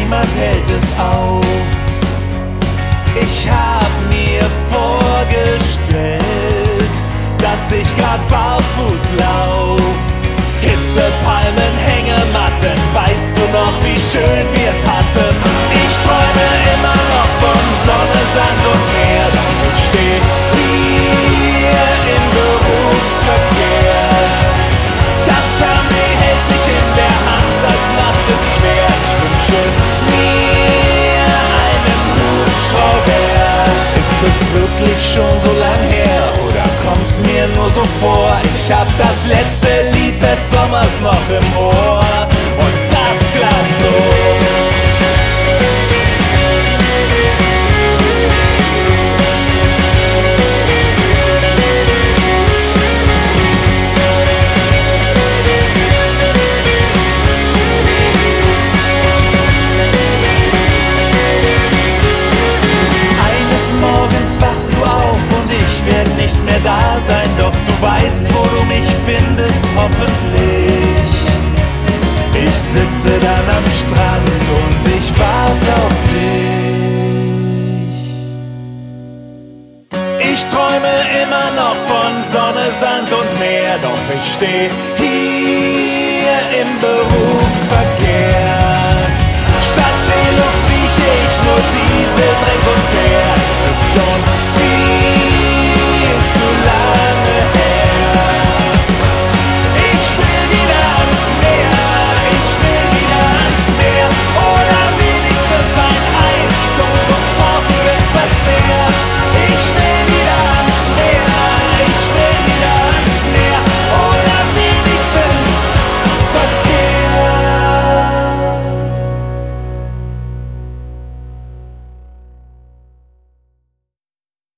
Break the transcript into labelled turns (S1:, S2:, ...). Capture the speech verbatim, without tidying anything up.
S1: niemand hält es auf. Ich hab mir vorgestellt, dass ich grad barfuß lauf. Hitze, Palmen, Hängematten, weißt du noch, wie schön wir's hatten? Ich träume immer noch von Sonne, Sand und Meer, doch ich steh hier im Berufsverkehr. Das Fernweh hält mich in der Hand, das macht es schwer. Ich wünsche mir einen Hubschrauber. Ist es wirklich schon so lang her oder kommt's mir nur so vor? Ich hab das letzte Lied des Sommers noch im Ohr und das klang so. Wachst du auf und ich werd nicht mehr da sein, doch du weißt, wo du mich findest, hoffentlich. Ich sitze dann am Strand und ich warte auf dich. Ich träume immer noch von Sonne, Sand und Meer, doch ich steh hier im Berufsverkehr.